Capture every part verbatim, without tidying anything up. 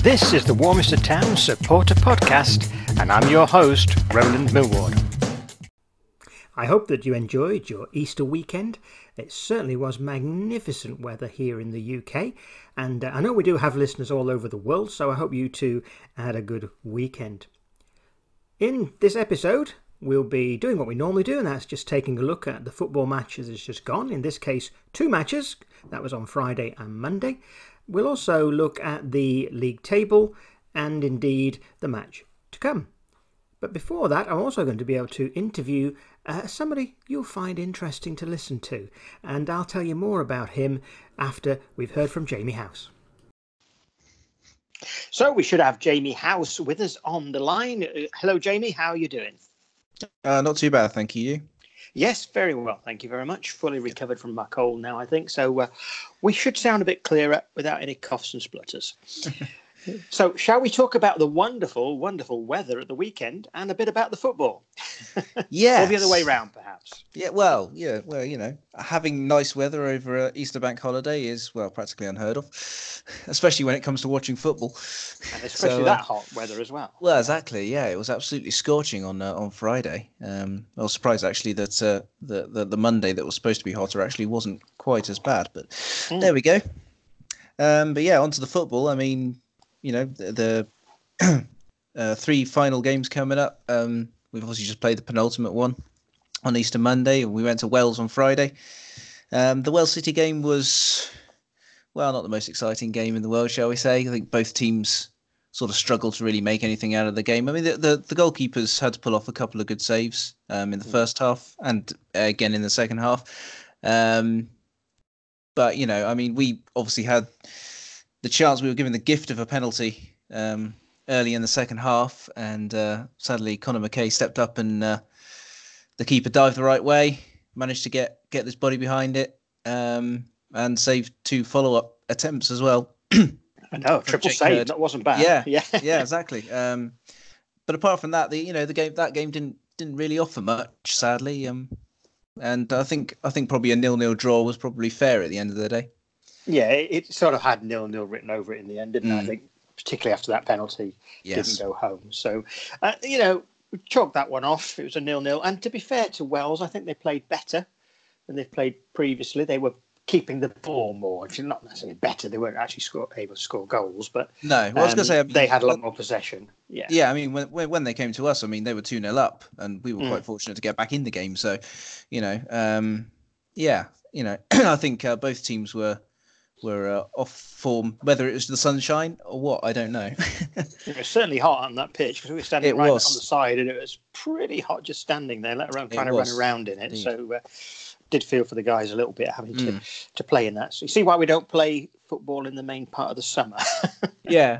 This is the Warminster Town Supporter Podcast, and I'm your host, Roland Millward. I hope that you enjoyed your Easter weekend. It certainly was magnificent weather here in the U K, and uh, I know we do have listeners all over the world, so I hope you too had a good weekend. In this episode, we'll be doing what we normally do, and that's just taking a look at the football matches that's just gone. In this case, two matches. That was on Friday and Monday. We'll also look at the league table and indeed the match to come. But before that, I'm also going to be able to interview uh, somebody you'll find interesting to listen to. And I'll tell you more about him after we've heard from Jamie House. So we should have Jamie House with us on the line. Uh, hello, Jamie. How are you doing? Uh, not too bad, thank you. Yes, very well. Thank you very much. Fully recovered from my cold now, I think. So uh, we should sound a bit clearer without any coughs and splutters. So shall we talk about the wonderful, wonderful weather at the weekend and a bit about the football? Yeah. Or the other way round, perhaps. Yeah, well, yeah, well, you know, having nice weather over a Easter bank holiday is, well, practically unheard of, especially when it comes to watching football. And especially so, uh, that hot weather as well. Well, exactly. Yeah, it was absolutely scorching on uh, on Friday. Um, I was surprised actually that uh, the, the the Monday that was supposed to be hotter actually wasn't quite as bad. But mm. there we go. Um, but yeah, onto the football. I mean, you know, the, the uh, three final games coming up. Um, we've obviously just played the penultimate one on Easter Monday, and we went to Wales on Friday. Um, the Wales City game was, well, not the most exciting game in the world, shall we say. I think both teams sort of struggled to really make anything out of the game. I mean, the, the, the goalkeepers had to pull off a couple of good saves um, in the first half and uh, again in the second half. Um, but, you know, I mean, we obviously had the chance. We were given the gift of a penalty um, early in the second half, and uh, sadly Conor McKay stepped up and uh, the keeper dived the right way, managed to get get his body behind it, um, and saved two follow-up attempts as well. I know, triple save. That wasn't bad. Yeah, yeah, yeah, exactly. Um, but apart from that, the you know the game that game didn't didn't really offer much, sadly. Um, and I think I think probably a nil-nil draw was probably fair at the end of the day. Yeah, it, it sort of had nil-nil written over it in the end, didn't mm. it? I think, particularly after that penalty yes. didn't go home. So, uh, you know, we chalked that one off. It was a nil-nil. And to be fair to Wales, I think they played better than they've played previously. They were keeping the ball more. If you're not necessarily better, they weren't actually score, able to score goals. But no, well, um, I was going to say I mean, they had a lot more possession. Yeah, yeah. I mean, when when they came to us, I mean, they were two nil up, and we were mm. quite fortunate to get back in the game. So, you know, um, yeah, you know, I think uh, both teams were. were uh, off form, whether it was the sunshine or what, I don't know. It was certainly hot on that pitch because we were standing it right was. on the side and it was pretty hot just standing there, let alone trying it to was. run around in it. Indeed. So uh, did feel for the guys a little bit having to, mm. to play in that. So you see why we don't play football in the main part of the summer. Yeah.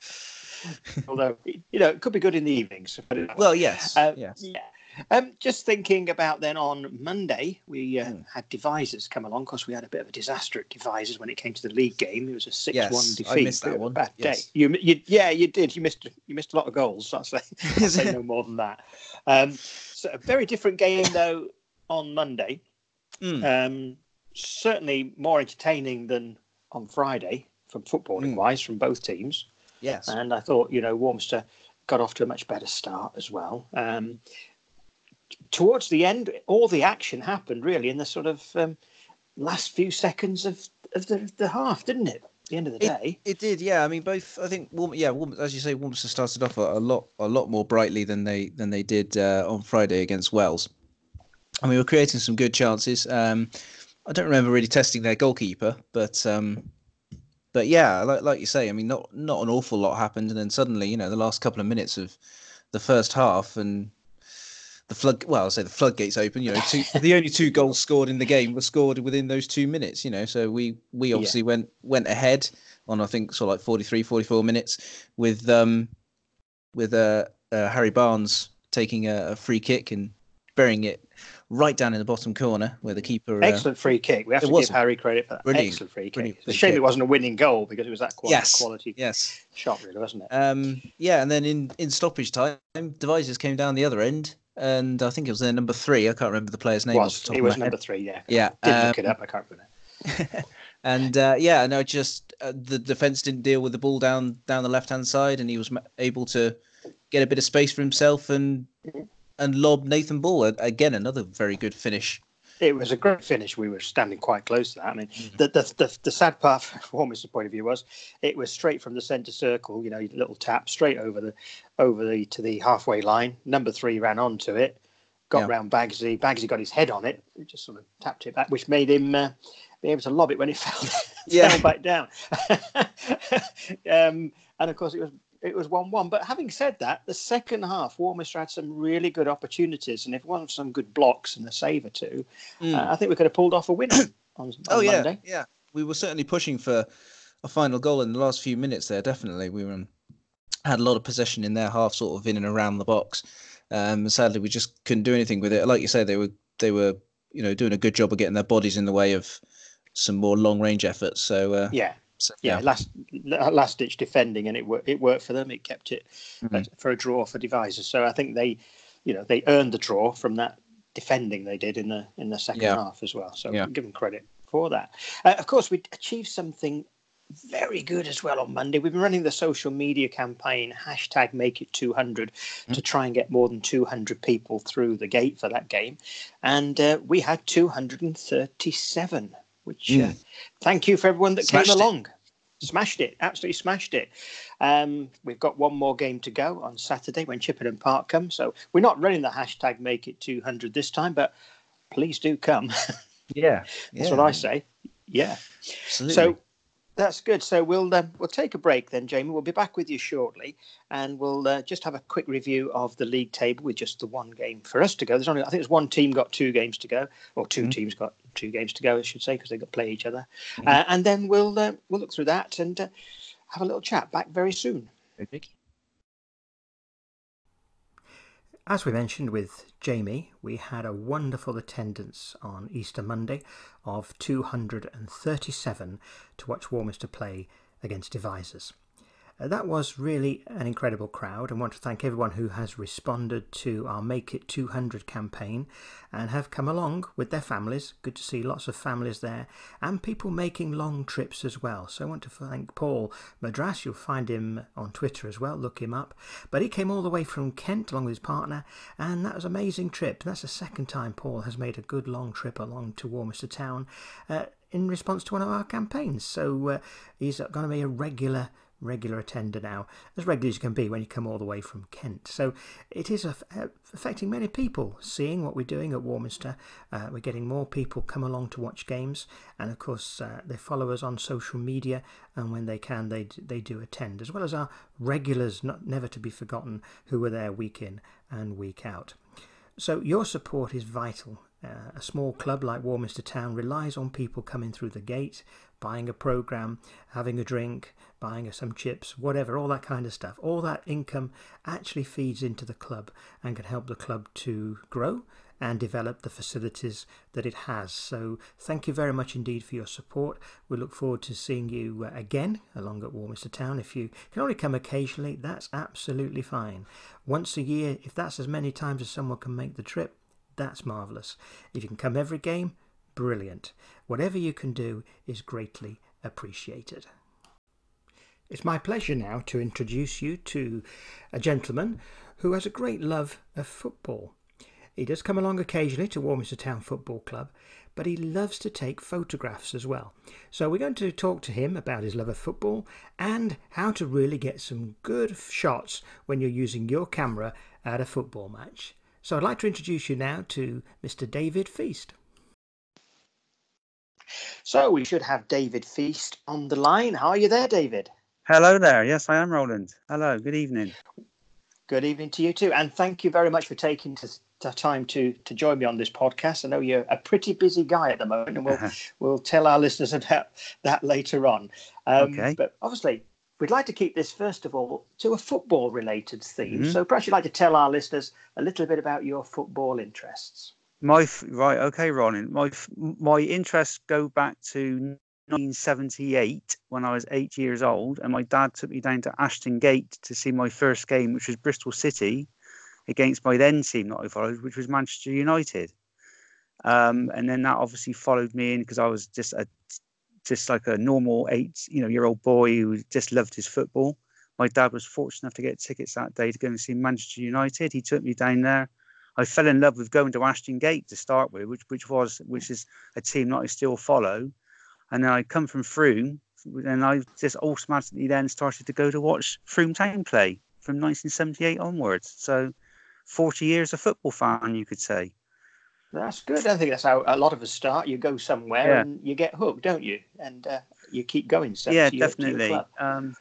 Although, you know, it could be good in the evenings. Well, yes. Uh, yes. Yeah. Um, just thinking about then on Monday, we uh, mm. had Devizes come along. Of course, we had a bit of a disaster at Devizes when it came to the league game. It was a six one yes, defeat. I missed that one. Bad yes. day. You, you, yeah, you did. You missed. You missed a lot of goals. I'll say, I'll say no more than that. Um, so a very different game though on Monday. Mm. Um, certainly more entertaining than on Friday, from footballing mm. wise, from both teams. Yes. And I thought, you know, Warminster got off to a much better start as well. Um, Towards the end, all the action happened really in the sort of um, last few seconds of, of the, the half, didn't it? At the end of the day, it, it did. Yeah, I mean, both. I think, yeah, as you say, Warminster started off a, a lot, a lot more brightly than they than they did uh, on Friday against Wales. And we were creating some good chances. Um, I don't remember really testing their goalkeeper, but um, but yeah, like like you say, I mean, not not an awful lot happened, and then suddenly, you know, the last couple of minutes of the first half and. The flood, well, I'll say the floodgates open. You know, two, the only two goals scored in the game were scored within those two minutes. You know, so we we obviously yeah. went went ahead on I think sort of like forty-three, forty-four minutes with um with uh, uh Harry Barnes taking a, a free kick and burying it right down in the bottom corner where the keeper. Excellent uh, free kick. We have to give Harry credit for that. Brilliant, Excellent free kick. It's a free shame kick. It wasn't a winning goal because it was that quality, yes. quality yes. shot, really, wasn't it? Um, yeah, and then in, in stoppage time, Devizes came down the other end. And I think it was their number three. I can't remember the player's name. Was, off the top it of was my number head. three, yeah. Yeah. Didn't um, look it up, I can't remember. And uh, yeah, no, just uh, the defense didn't deal with the ball down down the left hand side, and he was able to get a bit of space for himself and and lob Nathan Ball. Again, another very good finish. It was a great finish. We were standing quite close to that. I mean, mm. the, the the the sad part from Warminster's point of view was it was straight from the centre circle. You know, little tap straight over the over the to the halfway line. Number three ran onto it, got yeah. round Bagsy. Bagsy got his head on it. It just sort of tapped it back, which made him uh, be able to lob it when it fell, yeah. fell back down. um, and of course, it was. It was one one. But having said that, the second half, Warminster had some really good opportunities. And if one of some good blocks and a save or two, mm. uh, I think we could have pulled off a win on, on oh, yeah, Monday. Yeah, we were certainly pushing for a final goal in the last few minutes there, definitely. We were, um, had a lot of possession in their half, sort of in and around the box. Um, sadly, we just couldn't do anything with it. Like you say, they were, they were you know, doing a good job of getting their bodies in the way of some more long-range efforts. So, uh, yeah. So, yeah, yeah, last last ditch defending, and it worked. It worked for them. It kept it mm-hmm. for a draw for Devizes. So I think they, you know, they earned the draw from that defending they did in the in the second yeah. half as well. So yeah. give them credit for that. Uh, of course, we achieved something very good as well on Monday. We've been running the social media campaign hashtag Make It two hundred mm-hmm. to try and get more than two hundred people through the gate for that game, and uh, we had two hundred thirty-seven. Which mm. uh, thank you for everyone that smashed came along. It. Smashed it, absolutely smashed it. Um, we've got one more game to go on Saturday when Chippenham Park comes. So we're not running the hashtag Make It two hundred this time, but please do come. Yeah, that's yeah. what I say. Yeah, absolutely. So that's good. So we'll uh, we'll take a break then, Jamie. We'll be back with you shortly, and we'll uh, just have a quick review of the league table with just the one game for us to go. There's only I think there's one team got two games to go, or two mm-hmm. teams got two games to go, I should say, because they've got to play each other. Mm-hmm. Uh, and then we'll uh, we'll look through that and uh, have a little chat. Back very soon. Okay. As we mentioned with Jamie, we had a wonderful attendance on Easter Monday of two hundred thirty-seven to watch Warminster play against Devizes. Uh, that was really an incredible crowd, and want to thank everyone who has responded to our Make It two hundred campaign and have come along with their families. Good to see lots of families there and people making long trips as well. So I want to thank Paul Madras. You'll find him on Twitter as well. Look him up. But he came all the way from Kent along with his partner, and that was an amazing trip. That's the second time Paul has made a good long trip along to Warminster Town uh, in response to one of our campaigns. So uh, he's going to be a regular regular attender now, as regular as you can be when you come all the way from Kent. So it is affecting many people seeing what we're doing at Warminster. Uh, we're getting more people come along to watch games, and of course uh, they follow us on social media, and when they can they they do attend, as well as our regulars, not never to be forgotten, who are there week in and week out. So your support is vital. Uh, a small club like Warminster Town relies on people coming through the gate, buying a programme, having a drink, buying some chips, whatever, all that kind of stuff. All that income actually feeds into the club and can help the club to grow and develop the facilities that it has. So thank you very much indeed for your support. We look forward to seeing you uh, again along at Warminster Town. If you can only come occasionally, that's absolutely fine. Once a year, if that's as many times as someone can make the trip, that's marvellous. If you can come every game, brilliant. Whatever you can do is greatly appreciated. It's my pleasure now to introduce you to a gentleman who has a great love of football. He does come along occasionally to Warminster Town Football Club, but he loves to take photographs as well. So we're going to talk to him about his love of football and how to really get some good shots when you're using your camera at a football match. So I'd like to introduce you now to Mister David Feast. So we should have David Feast on the line. How are you there, David? Hello there. Yes, I am, Roland. Hello. Good evening. Good evening to you too. And thank you very much for taking to, to time to, to join me on this podcast. I know you're a pretty busy guy at the moment, and we'll we'll tell our listeners about that later on. Um, okay. But obviously, we'd like to keep this, first of all, to a football-related theme. Mm-hmm. So perhaps you'd like to tell our listeners a little bit about your football interests. My right, okay, Roland. My my interests go back to nineteen seventy-eight when I was eight years old, and my dad took me down to Ashton Gate to see my first game, which was Bristol City against my then team that I followed, which was Manchester United. Um, and then that obviously followed me in because I was just a just like a normal eight, you know, year old boy who just loved his football. My dad was fortunate enough to get tickets that day to go and see Manchester United. He took me down there. I fell in love with going to Ashton Gate to start with, which which was which is a team that I still follow. And then I come from Frome, and I just automatically then started to go to watch Frome Town play from nineteen seventy-eight onwards. So forty years of football fan, you could say. That's good. I think that's how a lot of us start. You go somewhere Yeah. and you get hooked, don't you? And uh, you keep going. So Yeah, to your, definitely. To your club. Um,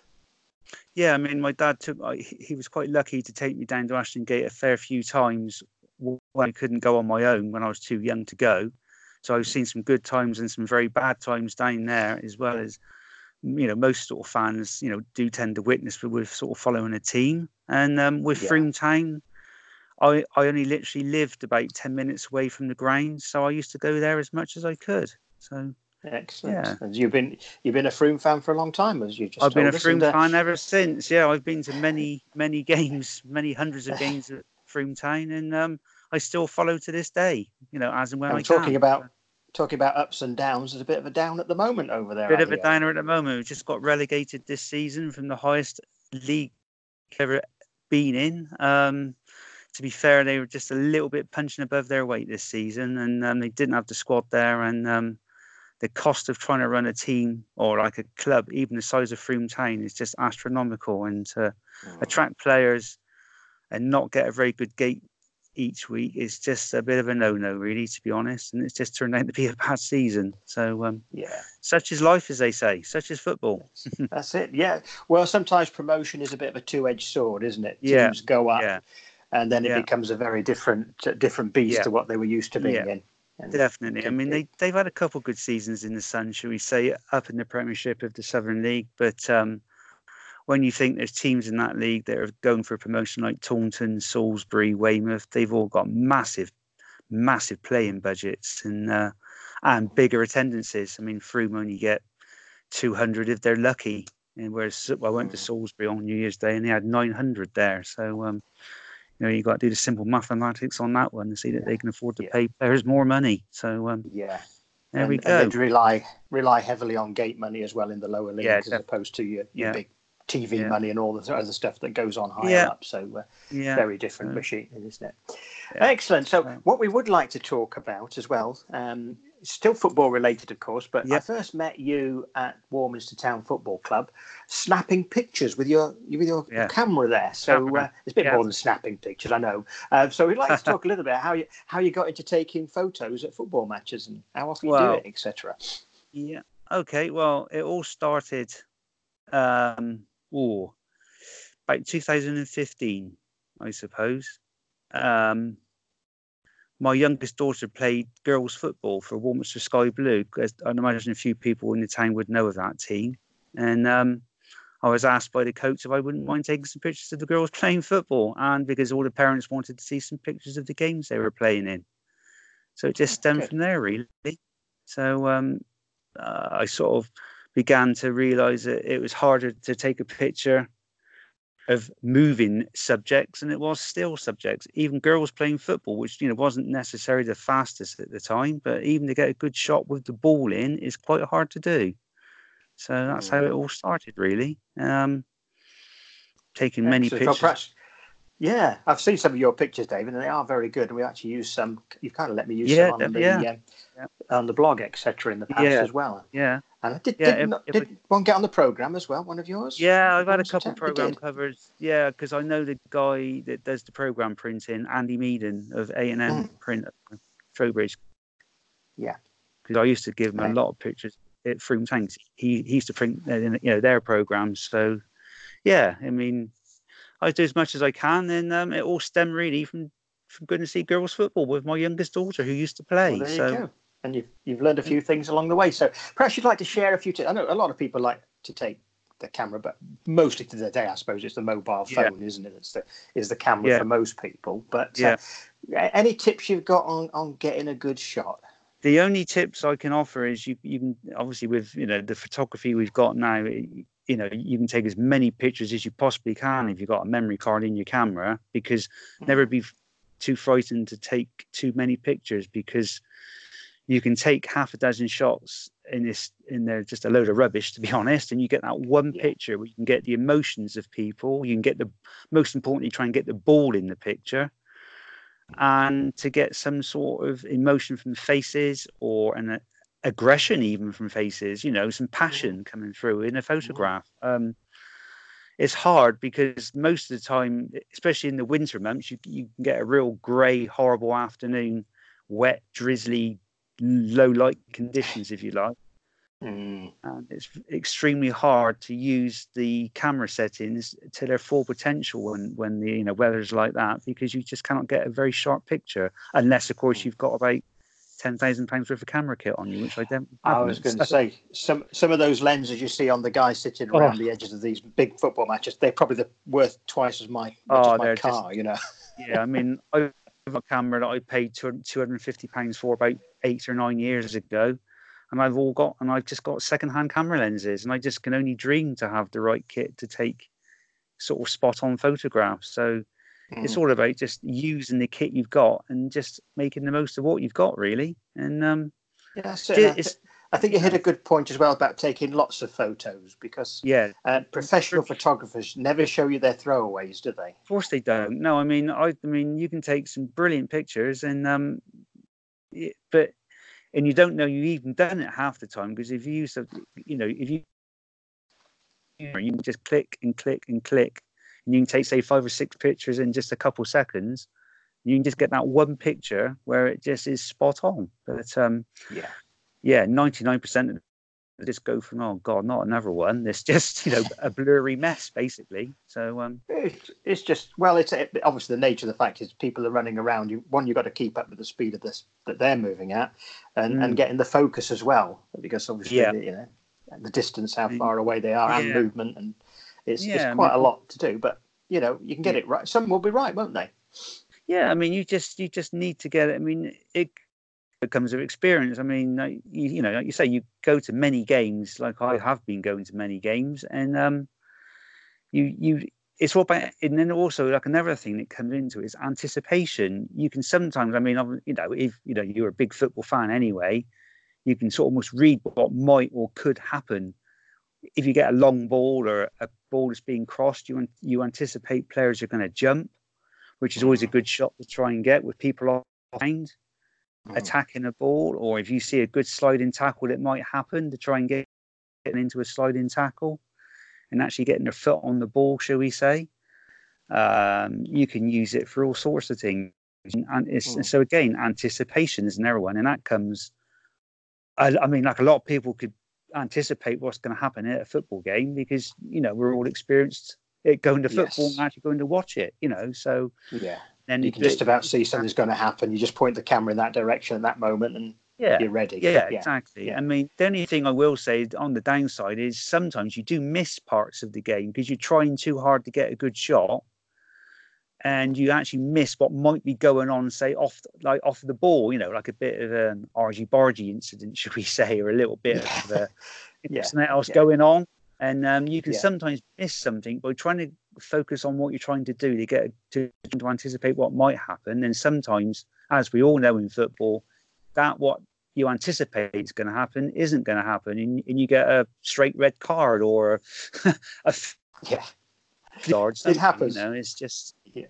yeah, I mean, my dad took. I, he was quite lucky to take me down to Ashton Gate a fair few times when I couldn't go on my own when I was too young to go. So I've seen some good times and some very bad times down there, as well as, you know, most sort of fans, you know, do tend to witness with sort of following a team. And um, with Yeah. Frome Town, I, I only literally lived about ten minutes away from the ground, so I used to go there as much as I could. So Excellent. yeah. And you've been you've been a Frome fan for a long time, as you just I've told been a us. Frome and, uh, fan ever since. Yeah, I've been to many, many games, many hundreds of games at Frome Town, and um, I still follow to this day, you know, as and when and I talking can. about talking about ups and downs, there's a bit of a down at the moment over there. Bit of a Addio. downer at the moment. We just got relegated this season from the highest league ever been in. Um, to be fair, they were just a little bit punching above their weight this season, and um, they didn't have the squad there. And um, the cost of trying to run a team or like a club, even the size of Frome Town, is just astronomical. And to Mm. attract players and not get a very good gate each week is just a bit of a no-no, really, to be honest. And it's just turned out to be a bad season. So um, Yeah. such is life, as they say. Such is football. That's it. Yeah. Well, sometimes promotion is a bit of a two-edged sword, isn't it? Yeah. Teams go up, Yeah. and then it Yeah. becomes a very different different beast Yeah. to what they were used to being Yeah. in. And Definitely. I it- mean, it- they, they've had a couple good seasons in the sun, shall we say, up in the Premiership of the Southern League. But um, when you think there's teams in that league that are going for promotion like Taunton, Salisbury, Weymouth, they've all got massive, massive playing budgets and uh, and bigger attendances. I mean, Frome only get two hundred if they're lucky. And whereas I went to Salisbury on New Year's Day and they had nine hundred there. So, um, you know, you got to do the simple mathematics on that one to see that they can afford to Yeah. pay players more money. So, um, yeah. there and, we and go. they'd rely rely heavily on gate money as well in the lower leagues, Yeah, as def- opposed to your, your yeah. big T V Yeah. money and all the other stuff that goes on higher Yeah. up. So uh, Yeah. very different So, machine, isn't it? yeah. Excellent. So So- what we would like to talk about as well, um, still football related, of course, but I Yep. first met you at Warminster Town Football Club, snapping pictures with your with your Yeah. camera there. So Camera. uh, it's a bit Yeah. more than snapping pictures, I know. Uh, so we'd like to talk a little bit how you how you got into taking photos at football matches and how often you do Well, it, et cetera. Yeah. Okay. Well, it all started um, oh, about two thousand fifteen, I suppose. Um, my youngest daughter played girls' football for Warminster Sky Blue. As I'd imagine a few people in the town would know of that team. And um, I was asked by the coach if I wouldn't mind taking some pictures of the girls playing football, and because all the parents wanted to see some pictures of the games they were playing in. So it just stemmed Good. from there, really. So um, uh, I sort of began to realise that it was harder to take a picture of moving subjects than it was still subjects. Even girls playing football, which you know wasn't necessarily the fastest at the time, but even to get a good shot with the ball in is quite hard to do. So that's how it all started, really. Um, taking many Excellent. Well, pictures. perhaps- yeah, I've seen some of your pictures, David, and they are very good. And we actually use some. You've kind of let me use Yeah, some on def- the yeah. um, Yeah. on the blog, et cetera, in the past Yeah. as well. Yeah, And I did, Yeah, did, if- not, if did one get on the program as well? One of yours? yeah. I've had a Warminster couple Town? You program did? covers. Yeah, because I know the guy that does the program printing, Andy Meaden of A and M Print at Trowbridge. Yeah. Because I used to give him a Okay. lot of pictures at Frome Tanks. He he used to print uh, you know their programs. So yeah, I mean, I do as much as I can, and um, it all stemmed really from from going to see girls football with my youngest daughter who used to play. Well, there so you go. And you've, you've learned a few things along the way. So perhaps you'd like to share a few tips. I know a lot of people like to take the camera, but mostly to the day, I suppose, it's the mobile Yeah. phone, isn't it? It's the, is the camera Yeah. for most people. But Yeah. uh, any tips you've got on, on getting a good shot? The only tips I can offer is you you can obviously with you know the photography we've got now, you know you can take as many pictures as you possibly can if you've got a memory card in your camera, because never be f- too frightened to take too many pictures, because you can take half a dozen shots in this in there just a load of rubbish, to be honest. And you get that one Yeah. picture where you can get the emotions of people. You can get the most importantly, try and get the ball in the picture, and to get some sort of emotion from faces or an uh, aggression even from faces. You know, some passion coming through in a photograph. Um, it's hard because most of the time, especially in the winter months, you you can get a real grey, horrible afternoon, wet, drizzly, low light conditions, if you like. Mm. And it's extremely hard to use the camera settings to their full potential when when the you know weather's like that, because you just cannot get a very sharp picture unless, of course, you've got about ten thousand pounds worth of camera kit on you, which I don't. I was going to so. say some some of those lenses you see on the guys sitting around Oh. the edges of these big football matches, they're probably the, worth twice as my much Oh, as my they're car. just- You know. Yeah, I mean, I have a camera that I paid two hundred fifty pounds for about eight or nine years ago, and I've all got, and I've just got second-hand camera lenses, and I just can only dream to have the right kit to take sort of spot-on photographs. So Mm. it's all about just using the kit you've got and just making the most of what you've got, really. And um, Yeah, that's it. Ju- I, th- it's- I think you hit a good point as well about taking lots of photos, because yeah, uh, professional photographers never show you their throwaways, do they? of course they don't. No, I mean, I, I mean, you can take some brilliant pictures, and um, it, but and you don't know you've even done it half the time, because if you use, a, you know, if you you can just click and click and click, and you can take say five or six pictures in just a couple seconds. You can just get that one picture where it just is spot on. But um, Yeah. yeah, ninety-nine percent of it just go from, oh God, not another one. It's just, you know, a blurry mess, basically. So, um, It's, it's just, well, it's it, obviously the nature of the fact is people are running around. You, one, you've got to keep up with the speed of this that they're moving at, and, Mm. and getting the focus as well, because obviously, Yeah. the, you know, the distance, how Mm. far away they are, and Yeah. movement, and it's, Yeah, it's I quite mean- a lot to do. But you know, you can get Yeah. it right. Some will be right, won't they? yeah, I mean, you just, you just need to get it. I mean, it becomes of experience. I mean, like, you, you know, like you say, you go to many games, like I have been going to many games, and um, you, you, it's all about, and then also like another thing that comes into it is anticipation. You can sometimes, I mean, I'm- you know, if you know you're a big football fan anyway, you can sort of almost read what might or could happen. If you get a long ball or a ball that's being crossed, you you anticipate players are going to jump, which is always a good shot to try and get with people behind Mm. attacking a ball. Or if you see a good sliding tackle that might happen, to try and get getting into a sliding tackle and actually getting their foot on the ball, shall we say. Um, you can use it for all sorts of things. And it's, Mm. so again, anticipation is another one, and that comes. I, I mean, like a lot of people could anticipate what's going to happen at a football game, because you know we're all experienced at going to football Yes. and actually going to watch it. You know, so Yeah. then You it- can just about see something's going to happen. You just point the camera in that direction at that moment, and yeah, you're ready. yeah, exactly. yeah. I mean, the only thing I will say on the downside is sometimes you do miss parts of the game because you're trying too hard to get a good shot, and you actually miss what might be going on, say off like off the ball. You know, like a bit of an argy bargy incident, should we say, or a little bit of a, Yeah, something else yeah. going on, and um, you can Yeah. sometimes miss something by trying to focus on what you're trying to do to get to, to anticipate what might happen. And sometimes, as we all know in football, that what you anticipate is going to happen isn't going to happen, and, and you get a straight red card or a Yeah. yard. It happens. You know, it's just Yeah.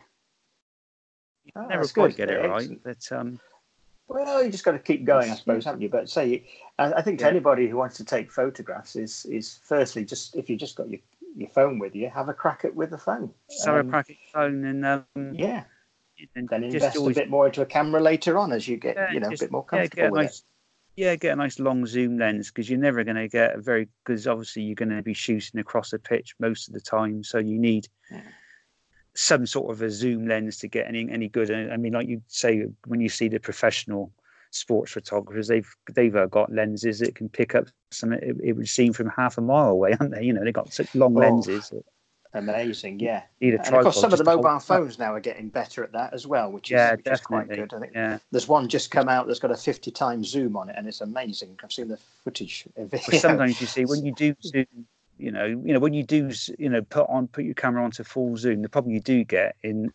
you Oh, never that's quite good. get it right. Excellent. But um, Well, you just got to keep going, I suppose, haven't you? But say, I, I think to Yeah. anybody who wants to take photographs is is firstly just if you just got your, your phone with you, have a crack at with the phone. just have a Um, crack at your phone and um, Yeah. and Then just invest always a bit more into a camera later on as you get, Yeah, you know, just- a bit more yeah, comfortable get a with nice, yeah, get a nice long zoom lens, because you're never going to get a very, because obviously you're going to be shooting across a pitch most of the time, so you need Yeah. some sort of a zoom lens to get any any good. I mean, like you say, when you see the professional sports photographers, they've they've uh, got lenses that can pick up some. It, it would seem from half a mile away, aren't they? You know, they've got such long Oh, lenses. it. Amazing, yeah. Need a And of course, tripod some of the just to hold mobile up. phones now are getting better at that as well, which is, Yeah, which is quite definitely. good. I think Yeah. there's one just come out that's got a fifty times zoom on it, and it's amazing. I've seen the footage of it. But sometimes you see when you do zoom, you know, you know when you do, you know, put on put your camera onto full zoom, the problem you do get in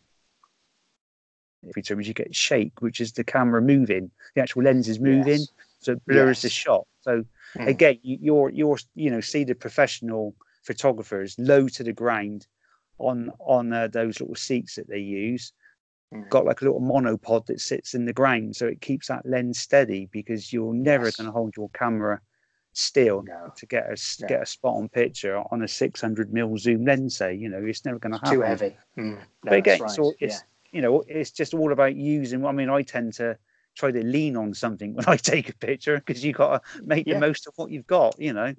every time is you get shake, which is the camera moving, the actual lens is moving, Yes. so it blurs the Yes. shot. So Mm. Again, you, you're you're you know see the professional photographers low to the ground on on uh, those little seats that they use. Mm. Got like a little monopod that sits in the ground, so it keeps that lens steady, because you're never yes. going to hold your camera still no. to get a no. get a spot on picture on a six hundred mil zoom lens. Say, you know, it's never going to happen. Too heavy. Mm. No, but again, right. so it's yeah. you know, it's just all about using. I mean, I tend to try to lean on something when I take a picture, because you got to make yeah. the most of what you've got, you know.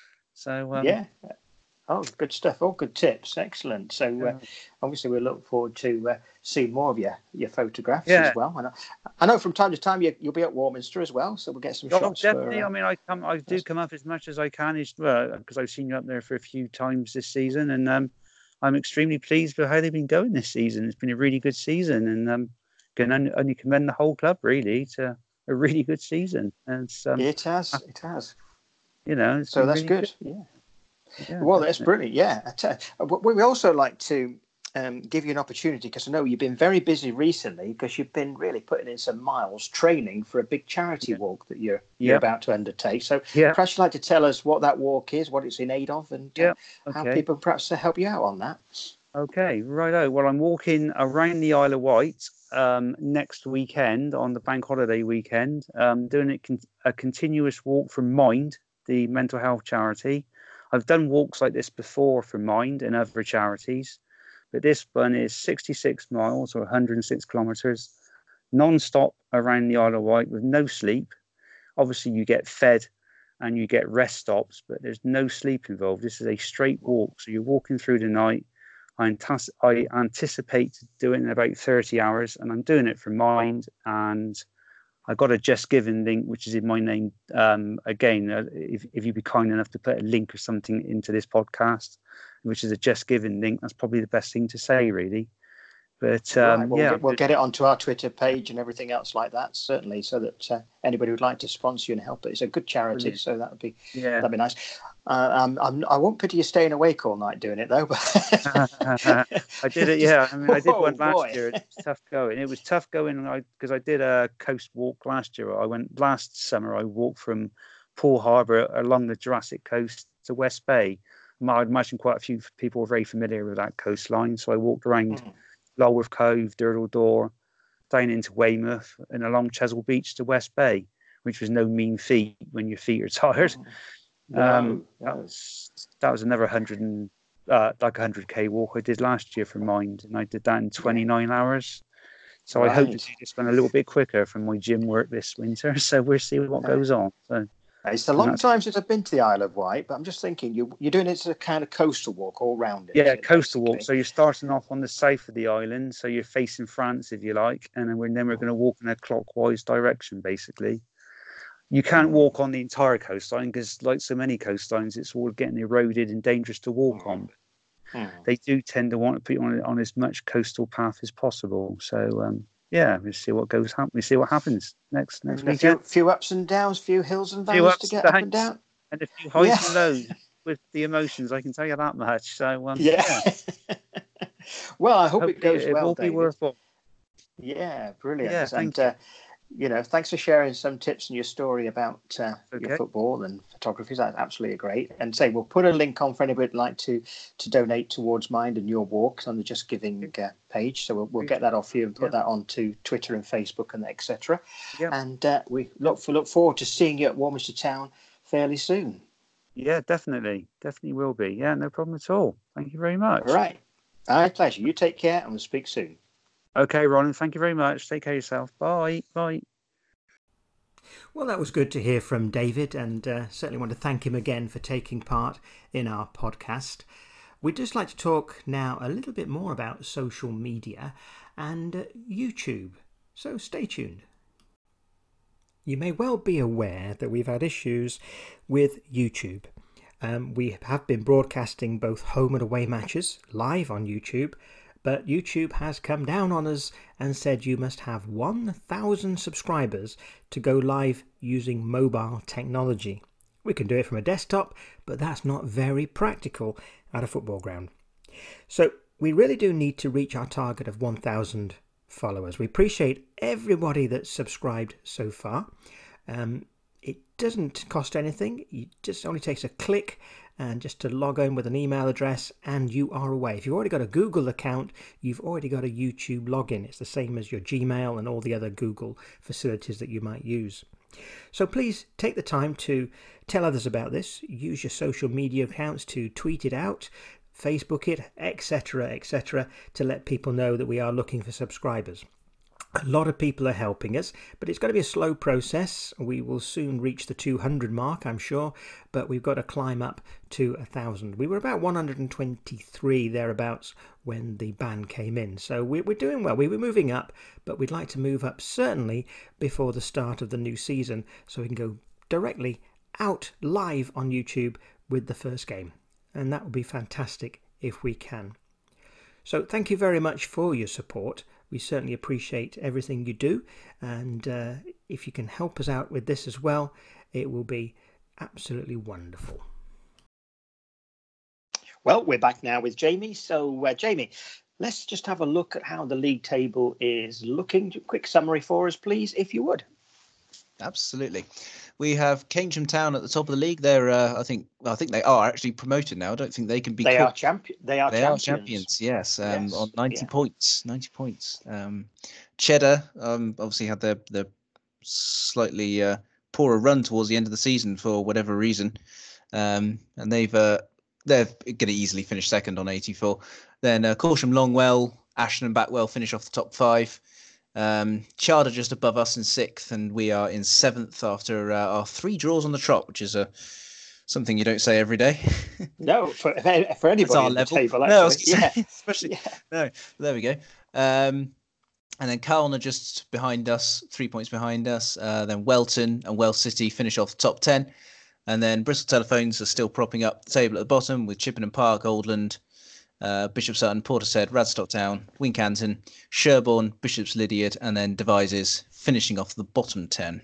So um, yeah. Oh, good stuff. All good tips. Excellent. So uh, yeah. obviously we look forward to uh, seeing more of your, your photographs yeah. as well. And I, I know from time to time you, you'll be at Warminster as well, so we'll get some oh, shots. Definitely. For, uh, I mean, I come, I do come up as much as I can, because well, I've seen you up there for a few times this season, and um, I'm extremely pleased with how they've been going this season. It's been a really good season, and um, can only, only commend the whole club really to a really good season. And um, it has, it has. You know, so that's really good. good. Yeah. Yeah, well, that's brilliant. Yeah. We also like to um, give you an opportunity, because I know you've been very busy recently, because you've been really putting in some miles training for a big charity yeah. walk that you're you're yep. about to undertake. So yeah. perhaps you'd like to tell us what that walk is, what it's in aid of, and uh, yep. okay. how people perhaps to help you out on that. Okay, righto. Well, I'm walking around the Isle of Wight um, next weekend, on the bank holiday weekend, um, doing it con- a continuous walk from Mind, the mental health charity. I've done walks like this before for Mind and other charities, but this one is sixty-six miles or one hundred six kilometres, non-stop around the Isle of Wight with no sleep. Obviously, you get fed and you get rest stops, but there's no sleep involved. This is a straight walk, so you're walking through the night. I, antas- I anticipate to do it in about thirty hours, and I'm doing it for Mind, and I got a Just Giving link, which is in my name. Um, again, uh, if, if you'd be kind enough to put a link or something into this podcast, which is a Just Giving link, that's probably the best thing to say, really. But um, right, well, yeah, we'll get, we'll get it onto our Twitter page and everything else like that, certainly, so that uh, anybody would like to sponsor you and help it. It's a good charity, Brilliant. so that would be yeah. that'd be nice. Uh, um, I'm, I won't pity you staying awake all night doing it though. But I did it, yeah. I mean, I did Whoa, one last boy. year. It was tough going. It was tough going because I, I did a coast walk last year. I went last summer. I walked from Poole Harbour along the Jurassic Coast to West Bay. I'd imagine quite a few people are very familiar with that coastline. So I walked around mm. Lulworth Cove, Durdle Door, down into Weymouth, and along Chesil Beach to West Bay, which was no mean feat when your feet are tired. Mm. No, um, no. That was that was another hundred and uh, like a hundred k walk I did last year for Mind, and I did that in twenty-nine yeah. hours. So right. I hope to do this one a little bit quicker from my gym work this winter. So we'll see what yeah. goes on. So it's a long time since I've been to the Isle of Wight, but I'm just thinking you you're doing it as a kind of coastal walk all round it. Yeah, coastal basically? walk. So you're starting off on the south of the island, so you're facing France if you like, and then we're then we're going to walk in a clockwise direction basically. You can't walk on the entire coastline because, like so many coastlines, it's all getting eroded and dangerous to walk mm. on. Mm. They do tend to want to put you on, on as much coastal path as possible. So, um, yeah, we'll see what goes. Ha- we see what happens next next and weekend. A few, few ups and downs, few hills and valleys to get up and down, and a few highs yeah. and lows with the emotions. I can tell you that much. So, um, yeah. yeah. Well, I hope Hopefully it goes it well. It will David. be worthwhile. Yeah, brilliant. Yeah, thank and, you. Uh, you know, thanks for sharing some tips and your story about uh, okay. your football and photography. That's absolutely great. And say we'll put a link on for anybody who'd like to to donate towards Mind and your walks on the Just Giving uh, page. So we'll, we'll get that off you and put yeah. that onto Twitter and Facebook and et cetera. Yeah. And uh, we look for look forward to seeing you at Warminster Town fairly soon. Yeah, definitely, definitely will be. Yeah, no problem at all. Thank you very much. All right, my pleasure. You take care, and we'll speak soon. Okay, Ronan, thank you very much. Take care of yourself. Bye. Bye. Well, that was good to hear from David, and uh, certainly want to thank him again for taking part in our podcast. We'd just like to talk now a little bit more about social media and uh, YouTube, so stay tuned. You may well be aware that we've had issues with YouTube. Um, we have been broadcasting both home and away matches live on YouTube, but YouTube has come down on us and said you must have one thousand subscribers to go live using mobile technology. We can do it from a desktop, but that's not very practical at a football ground. So we really do need to reach our target of one thousand followers. We appreciate everybody that's subscribed so far. Um, it doesn't cost anything. It just only takes a click and just to log in with an email address, and you are away. If you've already got a Google account, you've already got a YouTube login. It's the same as your Gmail and all the other Google facilities that you might use. So please take the time to tell others about this. Use your social media accounts to tweet it out, Facebook it, et cetera, et cetera, to let people know that we are looking for subscribers. A lot of people are helping us, but it's got to be a slow process. We will soon reach the two hundred mark, I'm sure, but we've got to climb up to one thousand. We were about one hundred twenty-three thereabouts when the ban came in, so we're doing well. We were moving up, but we'd like to move up certainly before the start of the new season, so we can go directly out live on YouTube with the first game, and that would be fantastic if we can. So thank you very much for your support. We certainly appreciate everything you do, and uh, if you can help us out with this as well, it will be absolutely wonderful. Well, we're back now with Jamie. So, uh, Jamie, let's just have a look at how the league table is looking. Quick summary for us, please, if you would. Absolutely. We have Keynsham Town at the top of the league. They're, uh, I think, well, I think they are actually promoted now. I don't think they can be. They caught. are champion. They are. They champions. are champions. Yes, um, yes. on ninety yeah. points. Ninety points. Um, Cheddar um, obviously had their their slightly uh, poorer run towards the end of the season for whatever reason, um, and they've uh, they're going to easily finish second on eighty-four. Then uh, Corsham, Longwell, Ashton, and Backwell finish off the top five. Um, Chard are just above us in sixth, and we are in seventh after uh, our three draws on the trot, which is a uh, something you don't say every day. No, for for anybody our on level. the table, no, actually. Yeah. Say, especially yeah. no. There we go. Um, and then Carlton are just behind us, three points behind us. Uh, then Welton and Wells City finish off the top ten, and then Bristol Telephones are still propping up the table at the bottom with Chippenham Park, Oldland, Uh, Bishop Sutton, Portishead, Radstock Town, Wincanton, Sherborne, Bishops Lydiard, and then Devizes finishing off the bottom ten.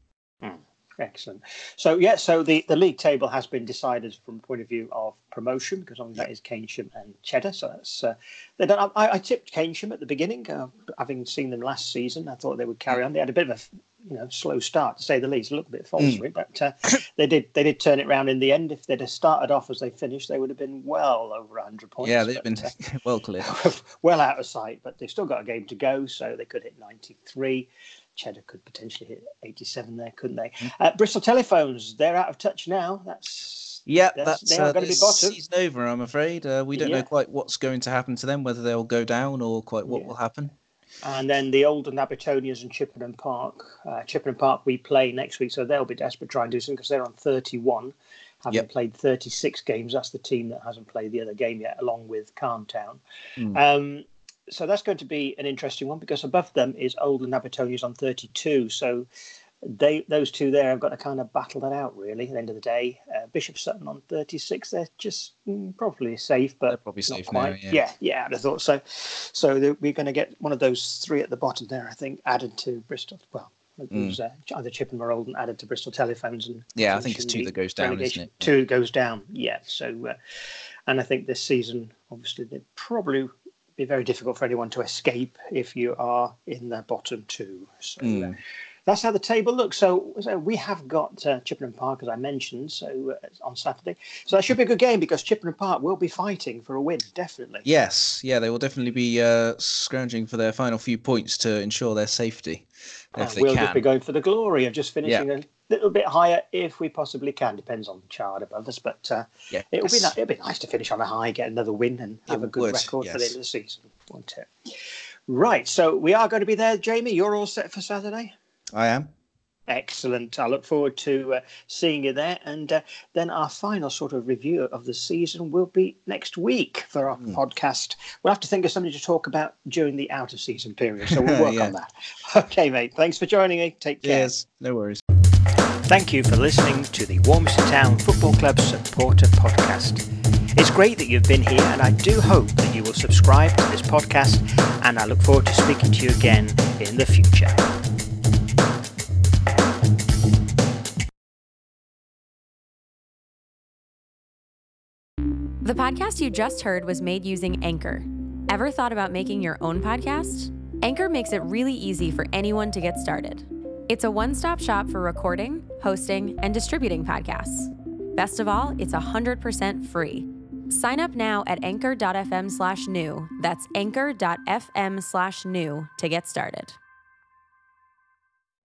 Mm, excellent. So, yeah, so the, the league table has been decided from the point of view of promotion, because obviously that is Keynsham and Cheddar. So that's uh, they don't, I, I tipped Keynsham at the beginning, uh, having seen them last season. I thought they would carry on. They had a bit of a you know slow start, to say the least. A little bit falsery, mm. but uh, they did they did turn it around in the end. If they'd have started off as they finished, they would have been well over one hundred points. Yeah, they've but, been uh, well clear. well out of sight, but they've still got a game to go, so they could hit ninety-three. Cheddar could potentially hit eighty-seven there, couldn't they? Mm. Uh, Bristol Telephones, they're out of touch now. That's yeah, that's, that's they are uh, going to be bottom. Season over, I'm afraid. Uh, we don't yeah. know quite what's going to happen to them, whether they'll go down or quite what yeah. will happen. And then the Oldham Abertonians and Chippenham Park. Uh, Chippenham Park we play next week, so they'll be desperate to try and do something because they're on thirty-one, having yep. played thirty-six games. That's the team that hasn't played the other game yet, along with Calm Town. Mm. Um, so that's going to be an interesting one because above them is Oldham Abertonians on thirty-two. So they those two there have got to kind of battle that out, really, at the end of the day. Uh, Bishop Sutton on thirty-six, they're just mm, probably safe, but they're probably not safe quite. now, yeah. yeah, yeah, I'd have thought so. So we're going to get one of those three at the bottom there, I think, added to Bristol. Well, it was mm. uh, either Chippenham or Oldham added to Bristol Telephones. And yeah, I think it's two that goes down, relegation. isn't it? Two goes down, yeah. So, uh, and I think this season, obviously, they'd probably be very difficult for anyone to escape if you are in the bottom two. So. Mm. Uh, That's how the table looks. So, so we have got uh, Chippenham Park, as I mentioned, so uh, on Saturday. So that should be a good game because Chippenham Park will be fighting for a win, definitely. Yes, yeah, they will definitely be uh, scrounging for their final few points to ensure their safety. If they we'll can. just be going for the glory of just finishing yeah. a little bit higher if we possibly can. Depends on Chard above us, but uh, yeah. it'll be it'll be nice to finish on a high, get another win, and have it a good would, record yes. for the end of the season, won't it? Right. So we are going to be there, Jamie. You're all set for Saturday? I am. Excellent. I look forward to uh, seeing you there. And uh, then our final sort of review of the season will be next week for our mm. podcast. We'll have to think of something to talk about during the out of season period. So we'll work yeah. on that. Okay, mate. Thanks for joining me. Take care. Yes, no worries. Thank you for listening to the Warmston Town Football Club Supporter Podcast. It's great that you've been here, and I do hope that you will subscribe to this podcast, and I look forward to speaking to you again in the future. The podcast you just heard was made using Anchor. Ever thought about making your own podcast? Anchor makes it really easy for anyone to get started. It's a one-stop shop for recording, hosting, and distributing podcasts. Best of all, it's one hundred percent free. Sign up now at anchor.fm slash new. That's anchor.fm slash new to get started.